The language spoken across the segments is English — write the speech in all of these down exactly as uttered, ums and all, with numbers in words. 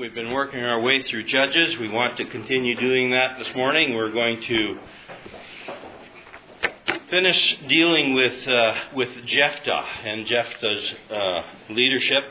We've been working our way through Judges. We want to continue doing that this morning. We're going to finish dealing with uh, with Jephthah and Jephthah's uh, leadership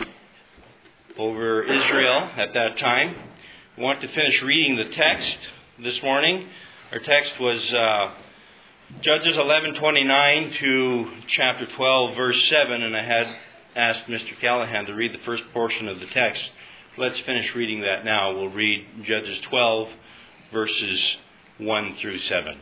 over Israel at that time. We want to finish reading the text this morning. Our text was uh, Judges eleven twenty-nine to chapter twelve, verse seven, and I had asked Mister Callahan to read the first portion of the text. Let's finish reading that now. We'll read Judges twelve, verses one through seven.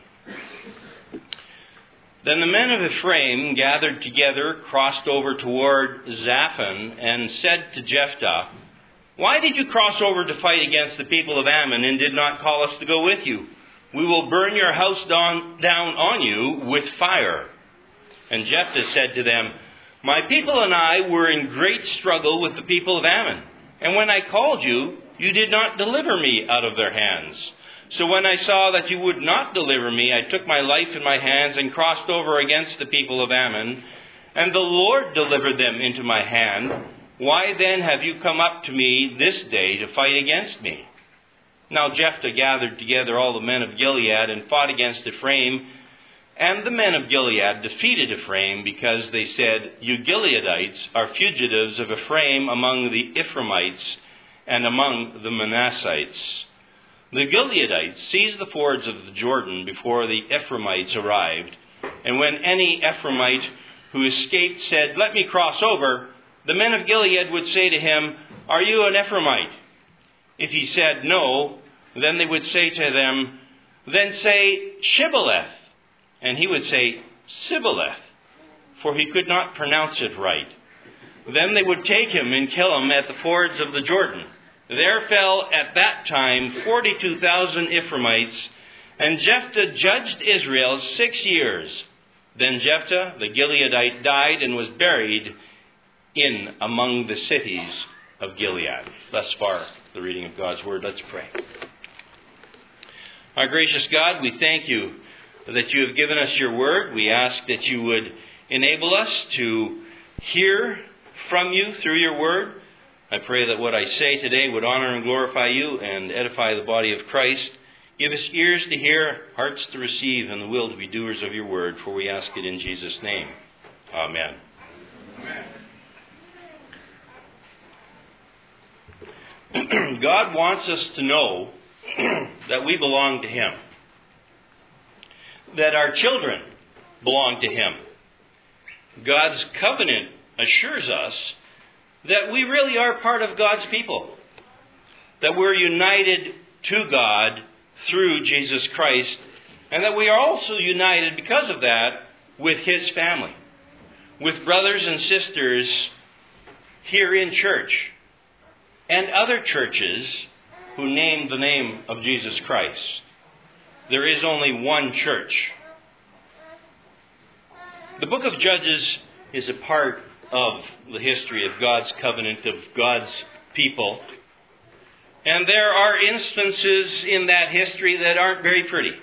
Then the men of Ephraim gathered together, crossed over toward Zaphon, and said to Jephthah, "Why did you cross over to fight against the people of Ammon and did not call us to go with you? We will burn your house down, down on you with fire." And Jephthah said to them, "My people and I were in great struggle with the people of Ammon. And when I called you, you did not deliver me out of their hands. So when I saw that you would not deliver me, I took my life in my hands and crossed over against the people of Ammon. And the Lord delivered them into my hand. Why then have you come up to me this day to fight against me?" Now Jephthah gathered together all the men of Gilead and fought against Ephraim. And the men of Gilead defeated Ephraim because they said, "You Gileadites are fugitives of Ephraim among the Ephraimites and among the Manassites." The Gileadites seized the fords of the Jordan before the Ephraimites arrived. And when any Ephraimite who escaped said, "Let me cross over," the men of Gilead would say to him, "Are you an Ephraimite?" If he said no, then they would say to them, "Then say Shibboleth." And he would say, "Sibboleth," for he could not pronounce it right. Then they would take him and kill him at the fords of the Jordan. There fell at that time forty-two thousand Ephraimites, and Jephthah judged Israel six years. Then Jephthah the Gileadite died and was buried in among the cities of Gilead. Thus far, the reading of God's Word. Let's pray. Our gracious God, we thank you that you have given us your word. We ask that you would enable us to hear from you through your word. I pray that what I say today would honor and glorify you and edify the body of Christ. Give us ears to hear, hearts to receive, and the will to be doers of your word, for we ask it in Jesus' name. Amen. Amen. God wants us to know that we belong to Him, that our children belong to Him. God's covenant assures us that we really are part of God's people, that we're united to God through Jesus Christ, and that we are also united because of that with His family, with brothers and sisters here in church and other churches who name the name of Jesus Christ. There is only one church. The book of Judges is a part of the history of God's covenant, of God's people. And there are instances in that history that aren't very pretty.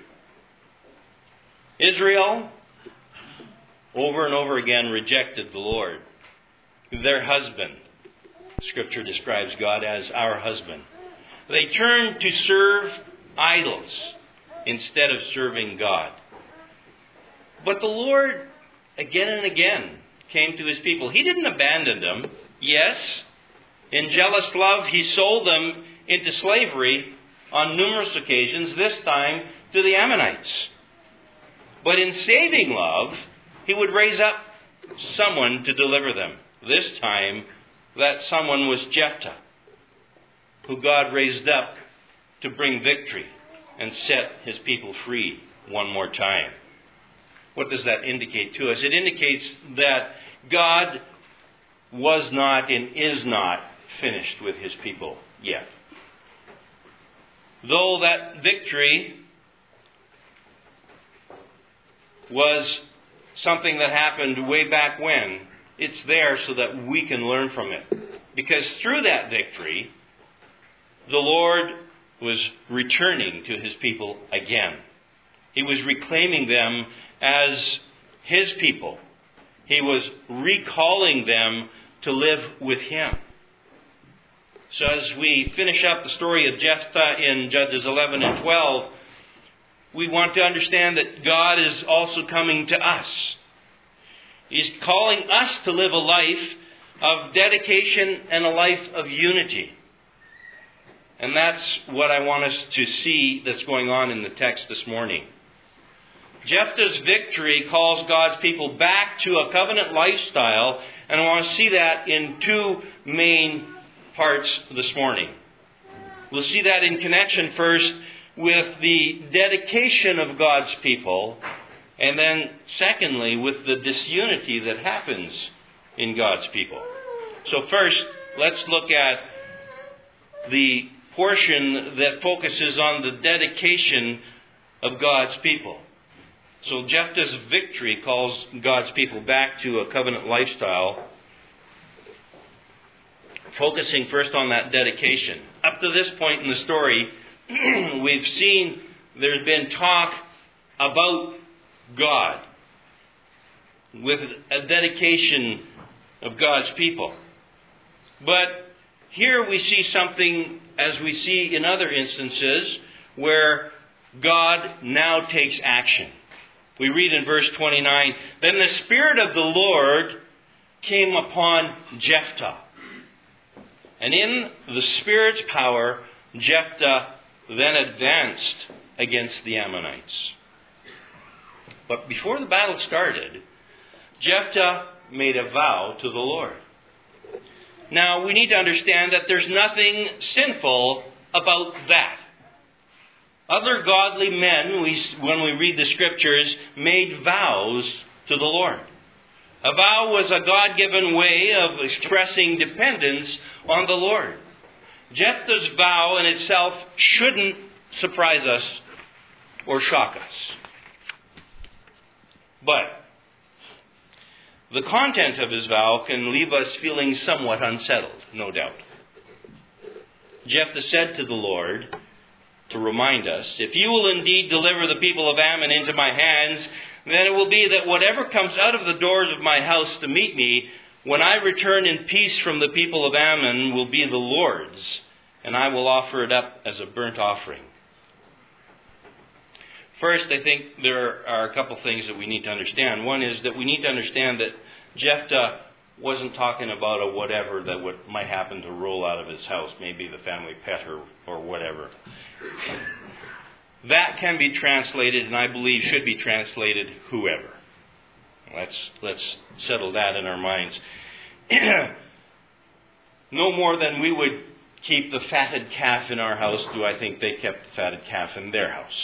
Israel, over and over again, rejected the Lord. Their husband. Scripture describes God as our husband. They turned to serve idols instead of serving God. But the Lord, again and again, came to His people. He didn't abandon them. Yes, in jealous love, He sold them into slavery on numerous occasions, this time to the Ammonites. But in saving love, He would raise up someone to deliver them. This time, that someone was Jephthah, who God raised up to bring victory and set His people free one more time. What does that indicate to us? It indicates that God was not and is not finished with His people yet. Though that victory was something that happened way back when, it's there so that we can learn from it. Because through that victory, the Lord was returning to His people again. He was reclaiming them as His people. He was recalling them to live with Him. So as we finish up the story of Jephthah in Judges eleven and twelve, we want to understand that God is also coming to us. He's calling us to live a life of dedication and a life of unity. And that's what I want us to see that's going on in the text this morning. Jephthah's victory calls God's people back to a covenant lifestyle, and I want to see that in two main parts this morning. We'll see that in connection first with the dedication of God's people, and then secondly with the disunity that happens in God's people. So first, let's look at the portion that focuses on the dedication of God's people. So Jephthah's victory calls God's people back to a covenant lifestyle, focusing first on that dedication. Up to this point in the story, we've seen there's been talk about God with a dedication of God's people. But here we see something, as we see in other instances, where God now takes action. We read in verse twenty-nine, "Then the Spirit of the Lord came upon Jephthah. And in the Spirit's power, Jephthah then advanced against the Ammonites." But before the battle started, Jephthah made a vow to the Lord. Now, we need to understand that there's nothing sinful about that. Other godly men, we, when we read the Scriptures, made vows to the Lord. A vow was a God-given way of expressing dependence on the Lord. Jephthah's vow in itself shouldn't surprise us or shock us. But the content of his vow can leave us feeling somewhat unsettled, no doubt. Jephthah said to the Lord, to remind us, "If you will indeed deliver the people of Ammon into my hands, then it will be that whatever comes out of the doors of my house to meet me, when I return in peace from the people of Ammon, will be the Lord's, and I will offer it up as a burnt offering." First, I think there are a couple things that we need to understand. One is that we need to understand that Jephthah wasn't talking about a whatever that would, might happen to roll out of his house, maybe the family pet or, or whatever. That can be translated, and I believe should be translated, whoever. Let's, let's settle that in our minds. No more than we would keep the fatted calf in our house, do I think they kept the fatted calf in their house.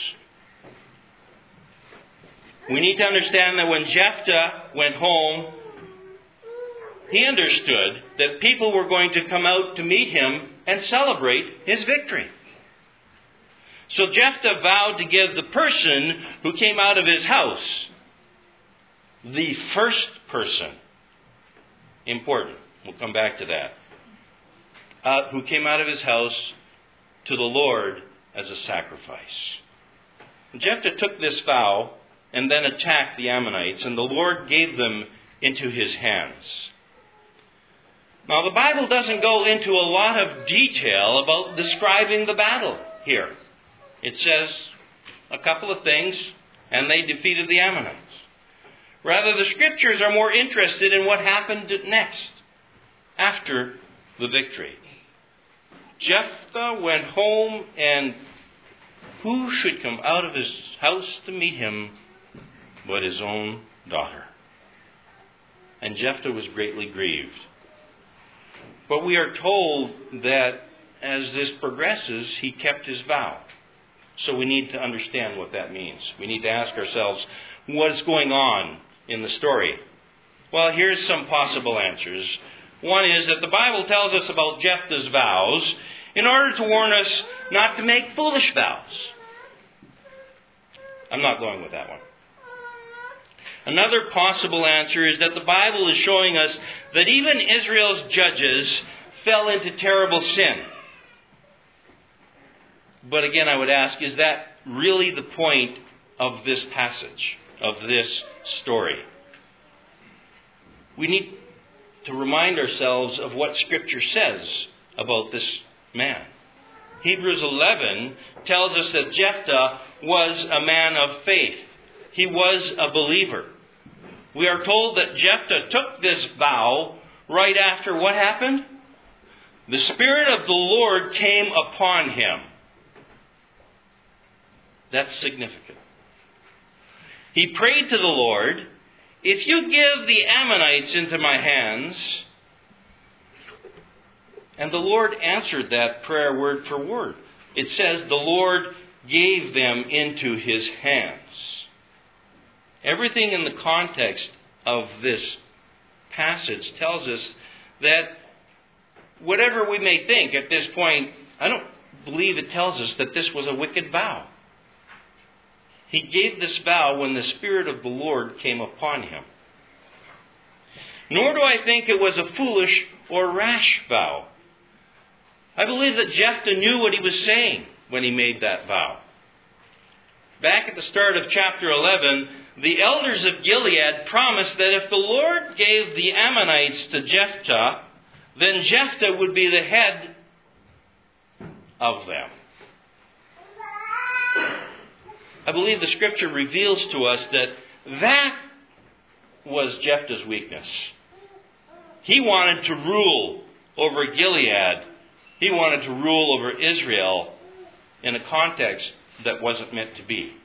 We need to understand that when Jephthah went home, he understood that people were going to come out to meet him and celebrate his victory. So Jephthah vowed to give the person who came out of his house, the first person, important, we'll come back to that, uh, who came out of his house to the Lord as a sacrifice. Jephthah took this vow and then attacked the Ammonites, and the Lord gave them into his hands. Now, the Bible doesn't go into a lot of detail about describing the battle here. It says a couple of things, and they defeated the Ammonites. Rather, the Scriptures are more interested in what happened next, after the victory. Jephthah went home, and who should come out of his house to meet him but his own daughter? And Jephthah was greatly grieved. But we are told that as this progresses, he kept his vow. So we need to understand what that means. We need to ask ourselves, what is going on in the story? Well, here's some possible answers. One is that the Bible tells us about Jephthah's vows in order to warn us not to make foolish vows. I'm not going with that one. Another possible answer is that the Bible is showing us that even Israel's judges fell into terrible sin. But again, I would ask, is that really the point of this passage, of this story? We need to remind ourselves of what Scripture says about this man. Hebrews eleven tells us that Jephthah was a man of faith. He was a believer. We are told that Jephthah took this vow right after what happened? The Spirit of the Lord came upon him. That's significant. He prayed to the Lord, if you give the Ammonites into my hands, and the Lord answered that prayer word for word. It says the Lord gave them into his hands. Everything in the context of this passage tells us that whatever we may think at this point, I don't believe it tells us that this was a wicked vow. He gave this vow when the Spirit of the Lord came upon him. Nor do I think it was a foolish or rash vow. I believe that Jephthah knew what he was saying when he made that vow. Back at the start of chapter eleven, the elders of Gilead promised that if the Lord gave the Ammonites to Jephthah, then Jephthah would be the head of them. I believe the Scripture reveals to us that that was Jephthah's weakness. He wanted to rule over Gilead. He wanted to rule over Israel in a context that wasn't meant to be.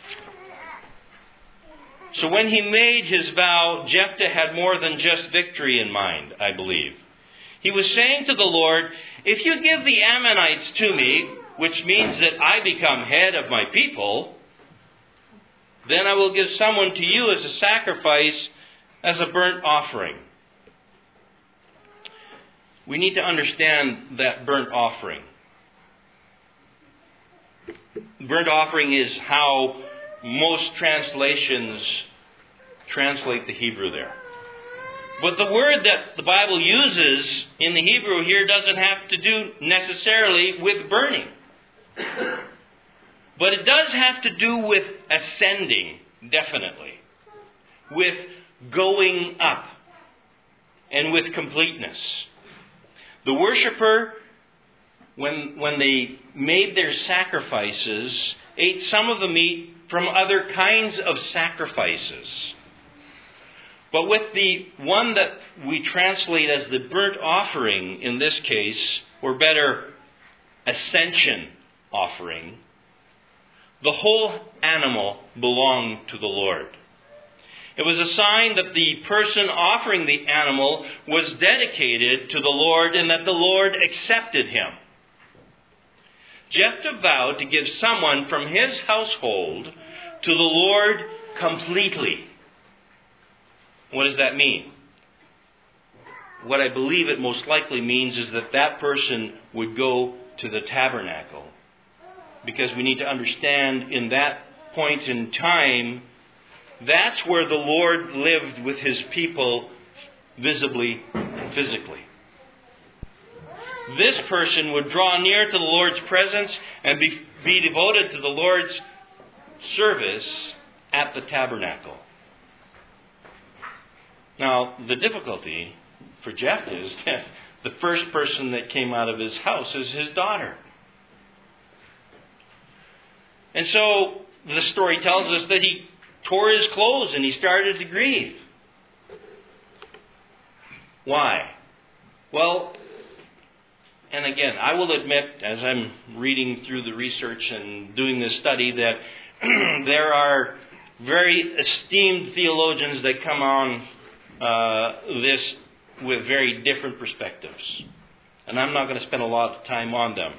So when he made his vow, Jephthah had more than just victory in mind, I believe. He was saying to the Lord, if you give the Ammonites to me, which means that I become head of my people, then I will give someone to you as a sacrifice, as a burnt offering. We need to understand that burnt offering. Burnt offering is how most translations translate the Hebrew there. But the word that the Bible uses in the Hebrew here doesn't have to do necessarily with burning. But it does have to do with ascending, definitely. With going up. And with completeness. The worshiper, when, when they made their sacrifices, ate some of the meat from other kinds of sacrifices. But with the one that we translate as the burnt offering in this case, or better, ascension offering, the whole animal belonged to the Lord. It was a sign that the person offering the animal was dedicated to the Lord and that the Lord accepted him. Jephthah vowed to give someone from his household to the Lord completely. What does that mean? What I believe it most likely means is that that person would go to the tabernacle. Because we need to understand in that point in time, that's where the Lord lived with his people visibly and physically. This person would draw near to the Lord's presence and be, be devoted to the Lord's service at the tabernacle. Now, the difficulty for Jephthah is that the first person that came out of his house is his daughter. And so the story tells us that he tore his clothes and he started to grieve. Why? Well, and again, I will admit, as I'm reading through the research and doing this study, that there are very esteemed theologians that come on uh, this with very different perspectives. And I'm not going to spend a lot of time on them.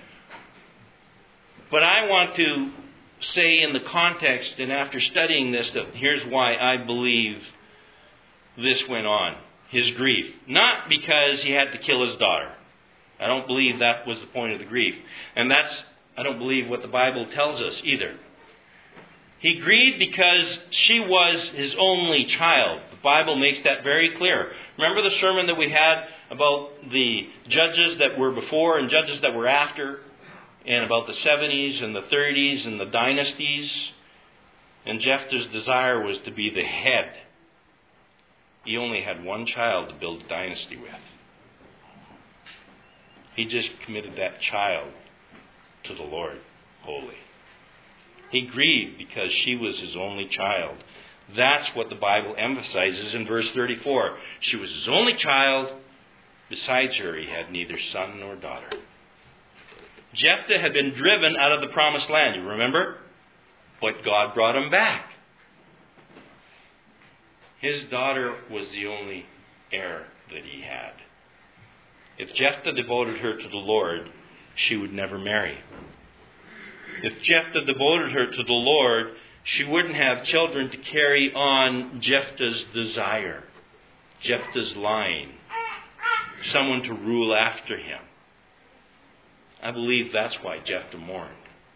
But I want to say in the context and after studying this that here's why I believe this went on. His grief. Not because he had to kill his daughter. I don't believe that was the point of the grief. And that's, I don't believe what the Bible tells us either. He grieved because she was his only child. The Bible makes that very clear. Remember the sermon that we had about the judges that were before and judges that were after? And about the seventies and the thirties and the dynasties. And Jephthah's desire was to be the head. He only had one child to build a dynasty with. He just committed that child to the Lord wholly. He grieved because she was his only child. That's what the Bible emphasizes in verse thirty-four. She was his only child. Besides her, he had neither son nor daughter. Jephthah had been driven out of the promised land, you remember? But God brought him back. His daughter was the only heir that he had. If Jephthah devoted her to the Lord, she would never marry. If Jephthah devoted her to the Lord, she wouldn't have children to carry on Jephthah's desire, Jephthah's line, someone to rule after him. I believe that's why Jephthah mourned.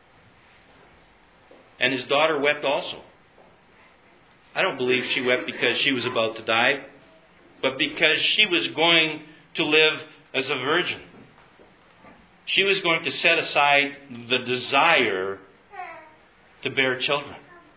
And his daughter wept also. I don't believe she wept because she was about to die, but because she was going to live as a virgin. She was going to set aside the desire to bear children.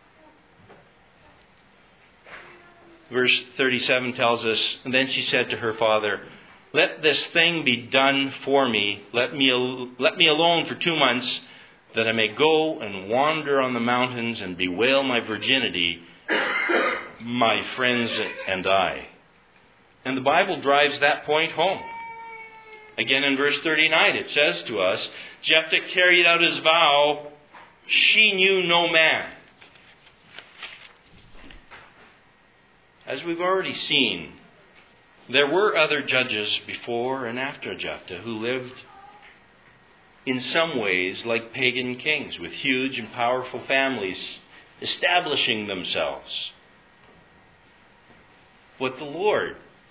Verse thirty-seven tells us, and then she said to her father, "Let this thing be done for me. Let me, al- let me alone for two months, that I may go and wander on the mountains and bewail my virginity, my friends and I." And the Bible drives that point home. Again in verse thirty-nine it says to us, Jephthah carried out his vow, she knew no man. As we've already seen, there were other judges before and after Jephthah who lived in some ways like pagan kings with huge and powerful families establishing themselves. But the Lord,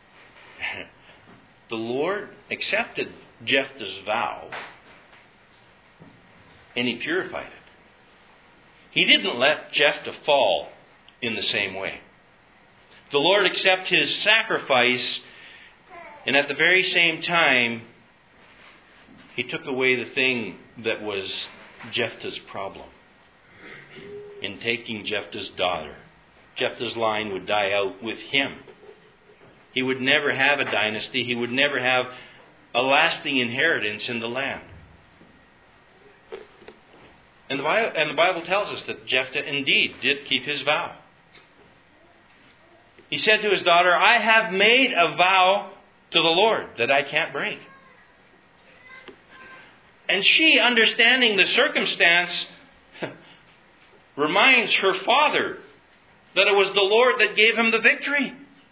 the Lord accepted Jephthah's vow and he purified it. He didn't let Jephthah fall in the same way. The Lord accepted his sacrifice, and at the very same time, he took away the thing that was Jephthah's problem. In taking Jephthah's daughter, Jephthah's line would die out with him. He would never have a dynasty. He would never have a lasting inheritance in the land. And the Bible, and the Bible tells us that Jephthah indeed did keep his vow. He said to his daughter, "I have made a vow to the Lord that I can't break." And she, understanding the circumstance, reminds her father that it was the Lord that gave him the victory.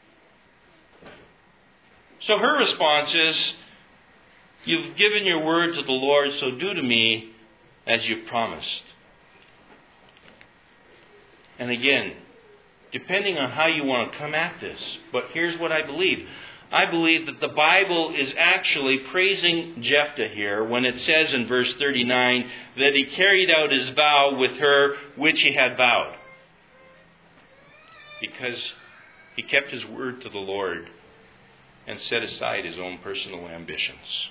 So her response is, "You've given your word to the Lord, so do to me as you promised." And again, depending on how you want to come at this, but here's what I believe. I believe that the Bible is actually praising Jephthah here when it says in verse thirty-nine that he carried out his vow with her which he had vowed. Because he kept his word to the Lord and set aside his own personal ambitions.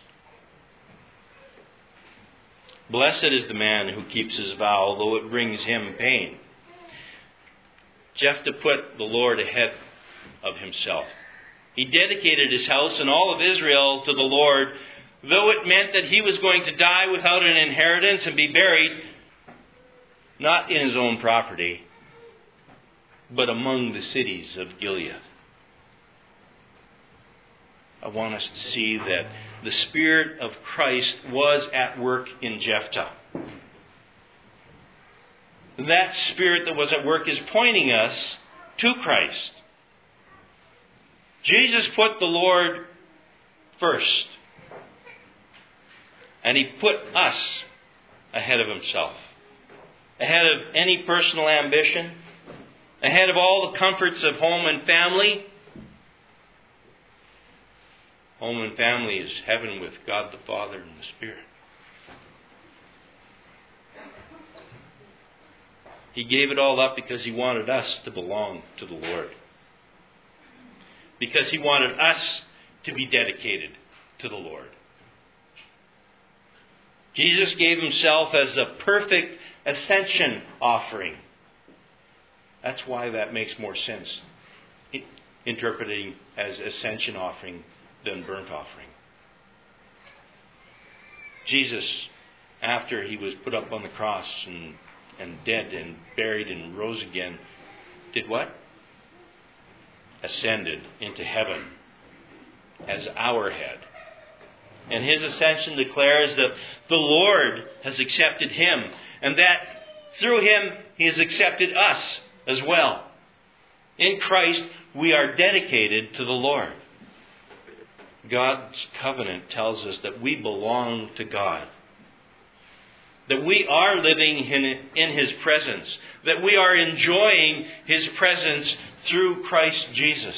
Blessed is the man who keeps his vow, although it brings him pain. Jephthah put the Lord ahead of himself. He dedicated his house and all of Israel to the Lord, though it meant that he was going to die without an inheritance and be buried, not in his own property, but among the cities of Gilead. I want us to see that the Spirit of Christ was at work in Jephthah. That Spirit that was at work is pointing us to Christ. Jesus put the Lord first. And he put us ahead of himself. Ahead of any personal ambition. Ahead of all the comforts of home and family. Home and family is heaven with God the Father and the Spirit. He gave it all up because he wanted us to belong to the Lord. Because he wanted us to be dedicated to the Lord. Jesus gave himself as a perfect ascension offering. That's why that makes more sense, interpreting as ascension offering than burnt offering. Jesus, after he was put up on the cross and, and dead and buried and rose again, did what? Ascended into heaven as our head. And his ascension declares that the Lord has accepted him, and that through him he has accepted us as well. In Christ we are dedicated to the Lord. God's covenant tells us that we belong to God, that we are living in, in his presence, that we are enjoying his presence through Christ Jesus.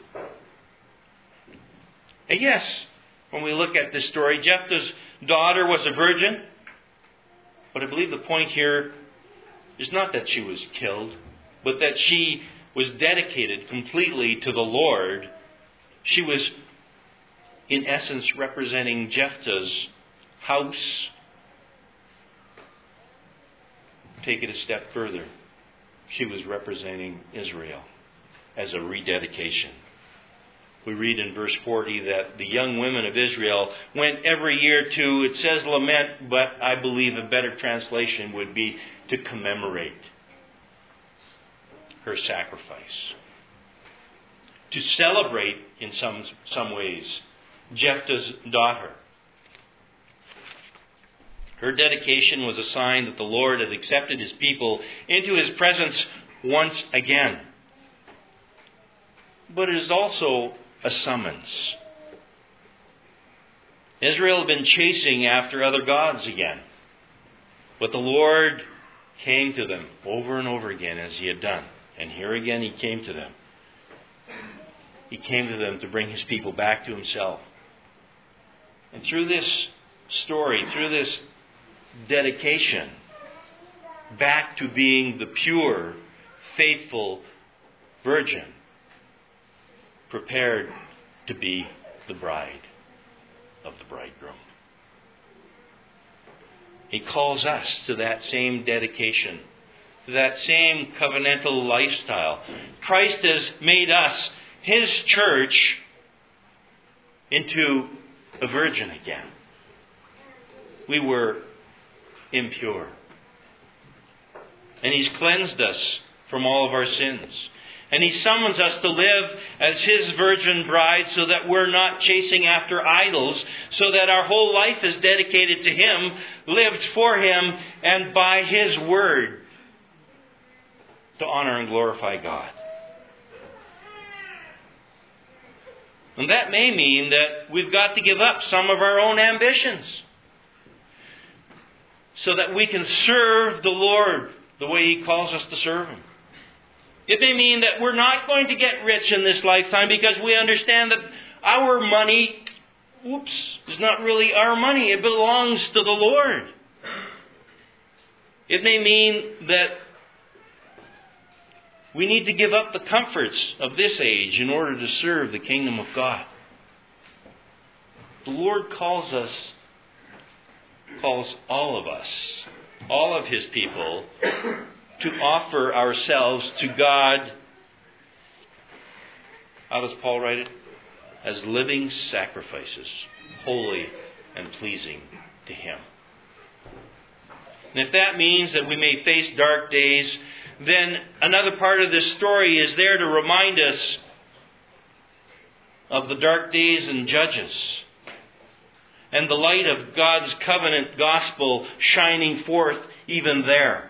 And yes, when we look at this story, Jephthah's daughter was a virgin, but I believe the point here is not that she was killed, but that she was dedicated completely to the Lord. She was, in essence, representing Jephthah's house. Take it a step further. She was representing Israel as a rededication. We read in verse forty that the young women of Israel went every year to, it says lament, but I believe a better translation would be to commemorate her sacrifice. To celebrate, in some, some ways, Jephthah's daughter. Her dedication was a sign that the Lord had accepted his people into his presence once again. But it is also a summons. Israel had been chasing after other gods again. But the Lord came to them over and over again as he had done. And here again he came to them. He came to them to bring his people back to himself. And through this story, through this dedication back to being the pure, faithful virgin, prepared to be the bride of the bridegroom. He calls us to that same dedication, to that same covenantal lifestyle. Christ has made us, his church, into a virgin again. We were impure. And he's cleansed us from all of our sins. And he summons us to live as his virgin bride so that we're not chasing after idols, so that our whole life is dedicated to him, lived for him, and by his word to honor and glorify God. And that may mean that we've got to give up some of our own ambitions so that we can serve the Lord the way he calls us to serve him. It may mean that we're not going to get rich in this lifetime because we understand that our money, whoops, is not really our money. It belongs to the Lord. It may mean that we need to give up the comforts of this age in order to serve the kingdom of God. The Lord calls us, calls all of us, all of his people, to offer ourselves to God, how does Paul write it? As living sacrifices, holy and pleasing to him. And if that means that we may face dark days, then another part of this story is there to remind us of the dark days in Judges and the light of God's covenant gospel shining forth even there.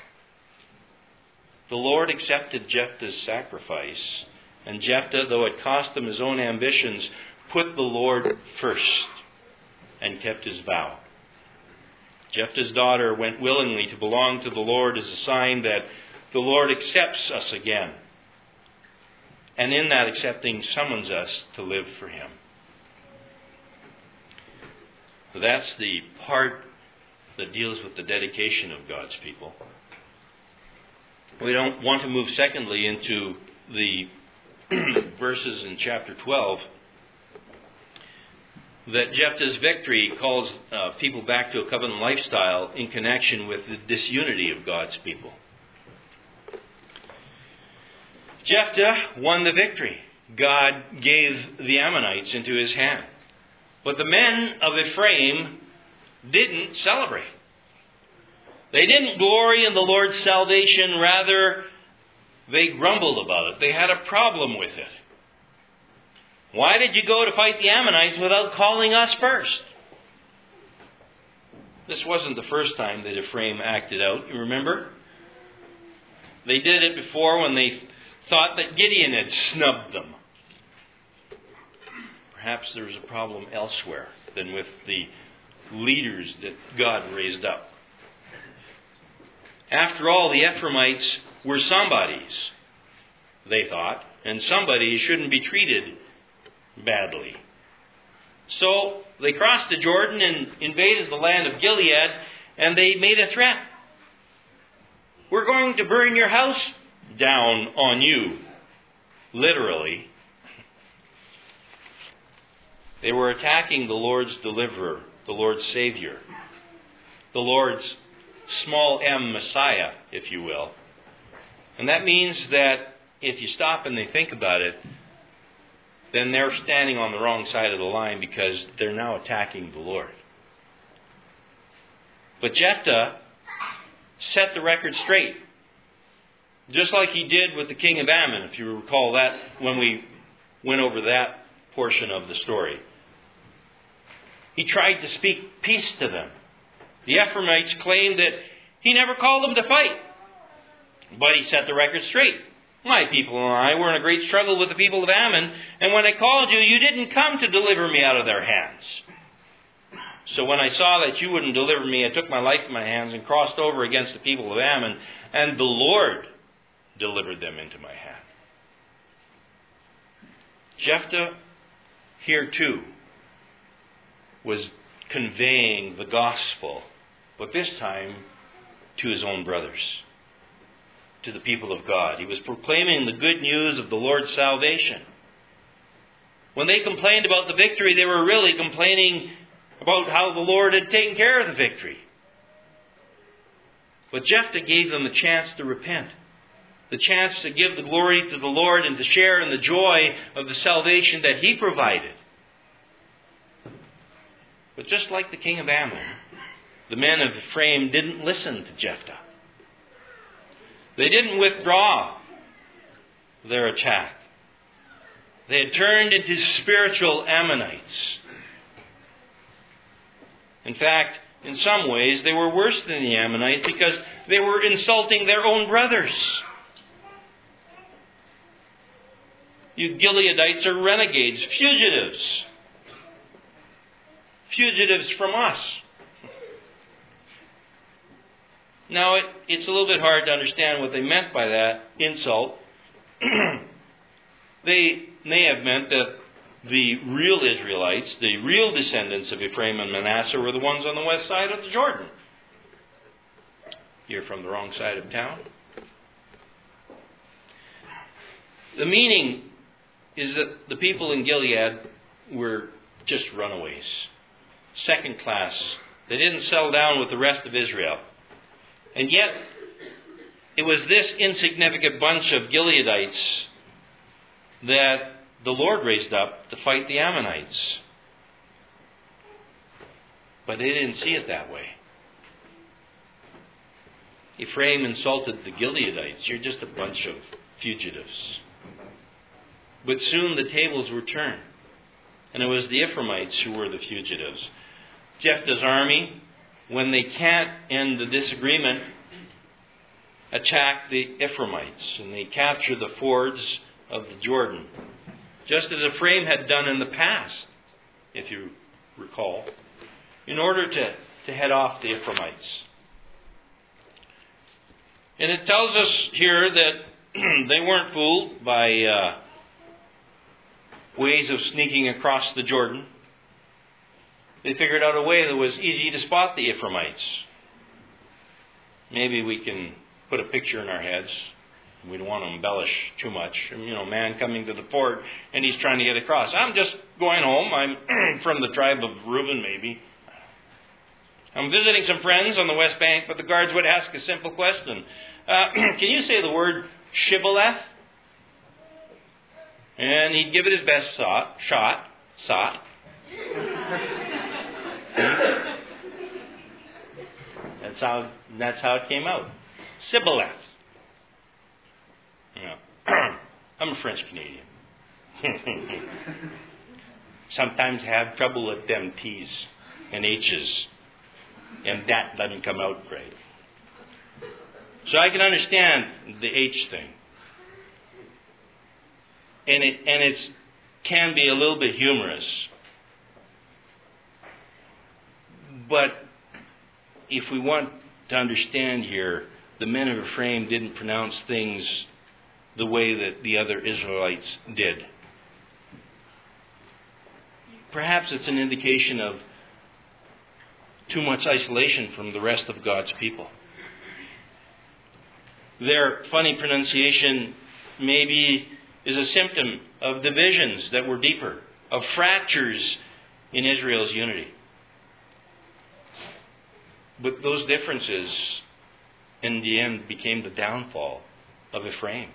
The Lord accepted Jephthah's sacrifice, and Jephthah, though it cost him his own ambitions, put the Lord first and kept his vow. Jephthah's daughter went willingly to belong to the Lord as a sign that the Lord accepts us again, and in that accepting summons us to live for him. So that's the part that deals with the dedication of God's people. We don't want to move secondly into the verses in chapter twelve that Jephthah's victory calls uh, people back to a covenant lifestyle in connection with the disunity of God's people. Jephthah won the victory. God gave the Ammonites into his hand. But the men of Ephraim didn't celebrate. They didn't glory in the Lord's salvation. Rather, they grumbled about it. They had a problem with it. Why did you go to fight the Ammonites without calling us first? This wasn't the first time that Ephraim acted out. You remember? They did it before when they thought that Gideon had snubbed them. Perhaps there was a problem elsewhere than with the leaders that God raised up. After all, the Ephraimites were somebodies, they thought, and somebody shouldn't be treated badly. So they crossed the Jordan and invaded the land of Gilead, and they made a threat. We're going to burn your house down on you. Literally. They were attacking the Lord's deliverer, the Lord's Savior, the Lord's small m Messiah, if you will. And that means that if you stop and they think about it, then they're standing on the wrong side of the line because they're now attacking the Lord. But Jephthah set the record straight, just like he did with the king of Ammon, if you recall that when we went over that portion of the story. He tried to speak peace to them. The Ephraimites claimed that he never called them to fight, but he set the record straight. My people and I were in a great struggle with the people of Ammon, and when I called you, you didn't come to deliver me out of their hands. So when I saw that you wouldn't deliver me, I took my life in my hands and crossed over against the people of Ammon, and the Lord delivered them into my hand. Jephthah here too was conveying the gospel, but this time to his own brothers, to the people of God. He was proclaiming the good news of the Lord's salvation. When they complained about the victory, they were really complaining about how the Lord had taken care of the victory. But Jephthah gave them the chance to repent, the chance to give the glory to the Lord and to share in the joy of the salvation that He provided. But just like the king of Ammon, the men of Ephraim didn't listen to Jephthah. They didn't withdraw their attack. They had turned into spiritual Ammonites. In fact, in some ways, they were worse than the Ammonites because they were insulting their own brothers. You Gileadites are renegades, fugitives. Fugitives from us. Now, it, it's a little bit hard to understand what they meant by that insult. They may have meant that the real Israelites, the real descendants of Ephraim and Manasseh, were the ones on the west side of the Jordan. You're from the wrong side of town. The meaning is that the people in Gilead were just runaways, second class. They didn't settle down with the rest of Israel. And yet, it was this insignificant bunch of Gileadites that the Lord raised up to fight the Ammonites. But they didn't see it that way. Ephraim insulted the Gileadites. You're just a bunch of fugitives. But soon the tables were turned. And it was the Ephraimites who were the fugitives. Jephthah's army, when they can't end the disagreement, attack the Ephraimites. And they capture the fords of the Jordan. Just as Ephraim had done in the past, if you recall, in order to, to head off the Ephraimites. And it tells us here that they weren't fooled by uh, ways of sneaking across the Jordan. They figured out a way that was easy to spot the Ephraimites. Maybe we can put a picture in our heads. We don't want to embellish too much. You know, man coming to the fort and he's trying to get across. I'm just going home. I'm from the tribe of Reuben, maybe. I'm visiting some friends on the West Bank, but the guards would ask a simple question. Uh, can you say the word shibboleth? And he'd give it his best shot. Shot. Shot. That's how, that's how it came out. Sibboleth. You know, I'm a French Canadian. Sometimes I have trouble with them T's and H's, and that doesn't come out right. So I can understand the H thing, and it and it can be a little bit humorous, but if we want to understand here, the men of Ephraim didn't pronounce things the way that the other Israelites did. Perhaps it's an indication of too much isolation from the rest of God's people. Their funny pronunciation maybe is a symptom of divisions that were deeper, of fractures in Israel's unity. But those differences, in the end, became the downfall of Ephraim.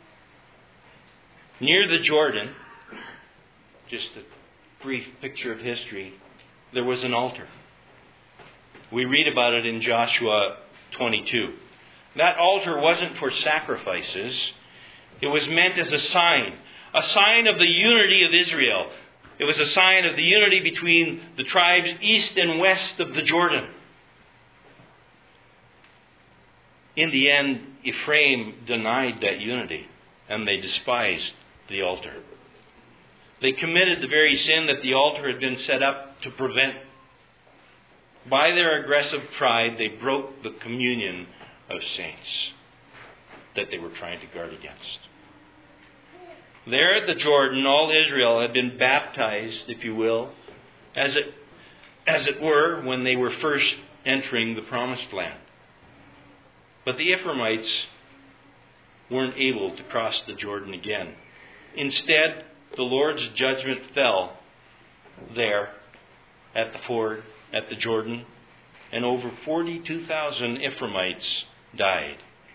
Near the Jordan, just a brief picture of history, there was an altar. We read about it in Joshua twenty-two. That altar wasn't for sacrifices. It was meant as a sign, a sign of the unity of Israel. It was a sign of the unity between the tribes east and west of the Jordan. In the end, Ephraim denied that unity, and they despised the altar. They committed the very sin that the altar had been set up to prevent. By their aggressive pride, they broke the communion of saints that they were trying to guard against. There at the Jordan, all Israel had been baptized, if you will, as it, as it were, when they were first entering the Promised Land. But the Ephraimites weren't able to cross the Jordan again. Instead, the Lord's judgment fell there at the ford, at the Jordan, and over forty-two thousand Ephraimites died.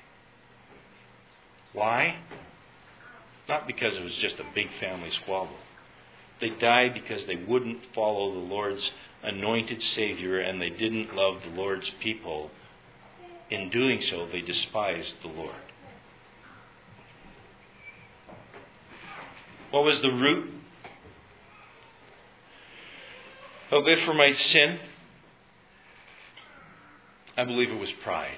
Why? Not because it was just a big family squabble. They died because they wouldn't follow the Lord's anointed Savior, and they didn't love the Lord's people. In doing so, they despised the Lord. What was the root of Ephraimite sin? I believe it was pride.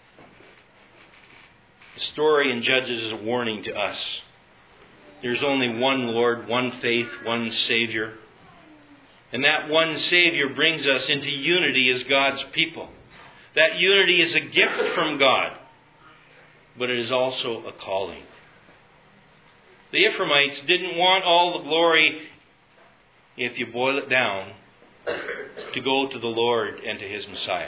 The story in Judges is a warning to us. There's only one Lord, one faith, one Savior. And that one Savior brings us into unity as God's people. That unity is a gift from God, but it is also a calling. The Ephraimites didn't want all the glory, if you boil it down, to go to the Lord and to His Messiah.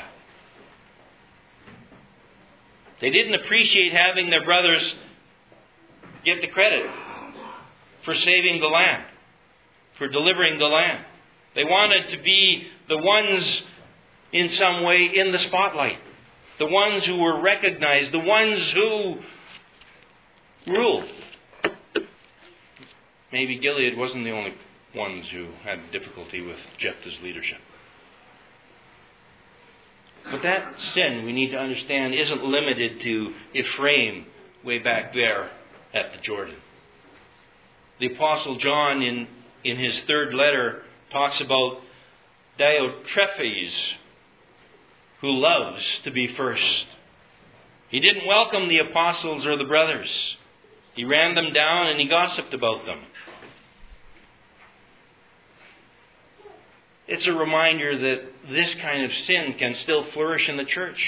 They didn't appreciate having their brothers get the credit for saving the land, for delivering the land. They wanted to be the ones in some way in the spotlight, the ones who were recognized, the ones who ruled. Maybe Gilead wasn't the only ones who had difficulty with Jephthah's leadership. But that sin, we need to understand, isn't limited to Ephraim way back there at the Jordan. The Apostle John, in, in his third letter, talks about Diotrephes, who loves to be first. He didn't welcome the apostles or the brothers. He ran them down and he gossiped about them. It's a reminder that this kind of sin can still flourish in the church.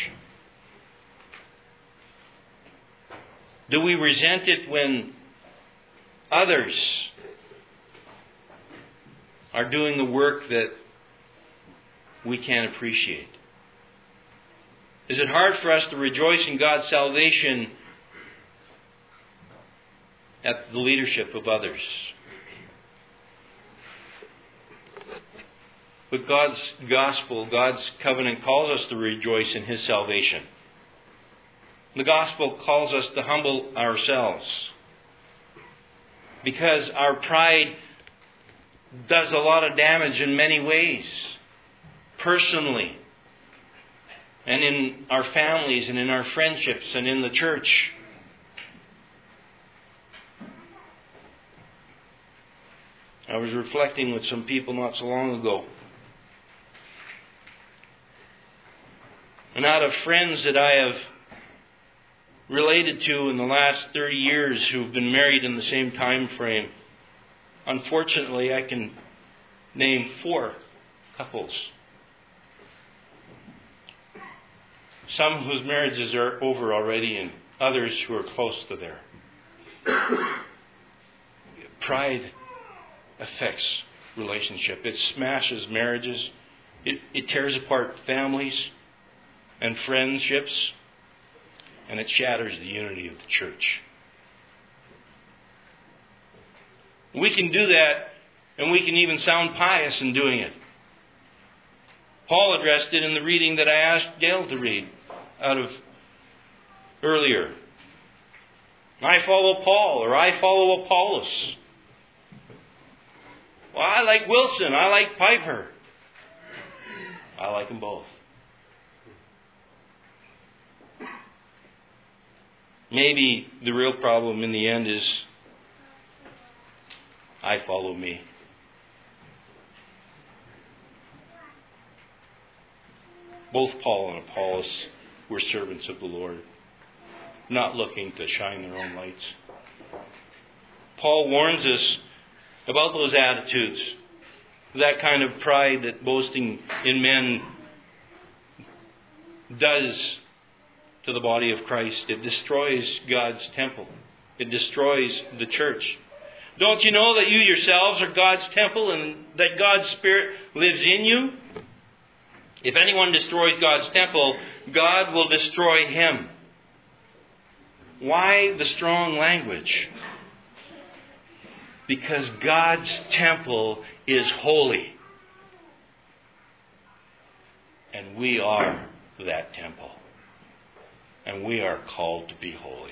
Do we resent it when others are doing the work that we can't appreciate? Is it hard for us to rejoice in God's salvation at the leadership of others? But God's gospel, God's covenant calls us to rejoice in His salvation. The gospel calls us to humble ourselves, because our pride does a lot of damage in many ways, personally and in our families and in our friendships and in the church. I was reflecting with some people not so long ago. And out of friends that I have related to in the last thirty years who've been married in the same time frame, unfortunately I can name four couples. Some whose marriages are over already and others who are close to there. Pride affects relationship. It smashes marriages. It, it tears apart families and friendships. And it shatters the unity of the church. We can do that, and we can even sound pious in doing it. Paul addressed it in the reading that I asked Gail to read out of earlier. I follow Paul, or I follow Apollos. Well, I like Wilson, I like Piper. I like them both. Maybe the real problem in the end is I follow me. Both Paul and Apollos were servants of the Lord, not looking to shine their own lights. Paul warns us about those attitudes, that kind of pride that boasting in men does to the body of Christ. It destroys God's temple. It destroys the church. Don't you know that you yourselves are God's temple and that God's Spirit lives in you? If anyone destroys God's temple, God will destroy him. Why the strong language? Because God's temple is holy. And we are that temple. And we are called to be holy.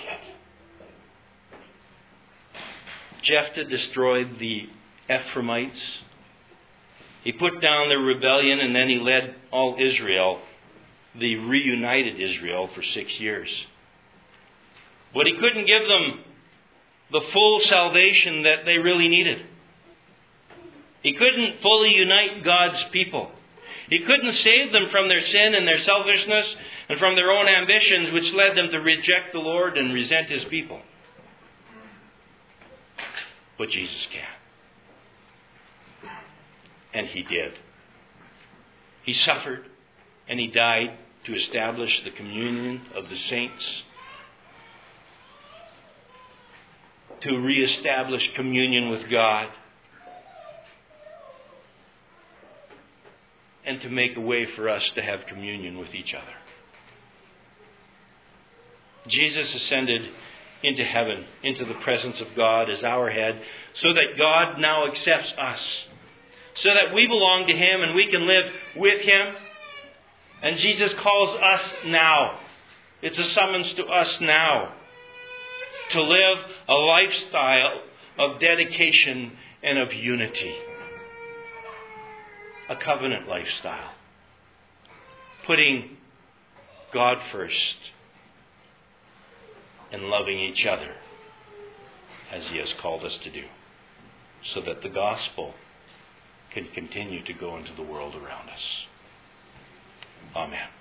Jephthah destroyed the Ephraimites. He put down their rebellion, and then he led all Israel, the reunited Israel, for six years. But he couldn't give them the full salvation that they really needed. He couldn't fully unite God's people. He couldn't save them from their sin and their selfishness and from their own ambitions, which led them to reject the Lord and resent His people. But Jesus can. And He did. He suffered and He died to establish the communion of the saints, to reestablish communion with God, and to make a way for us to have communion with each other. Jesus ascended into heaven, into the presence of God as our head, so that God now accepts us, so that we belong to Him and we can live with Him. And Jesus calls us now. It's a summons to us now to live a lifestyle of dedication and of unity. A covenant lifestyle. Putting God first and loving each other as He has called us to do, so that the gospel can continue to go into the world around us. Amen.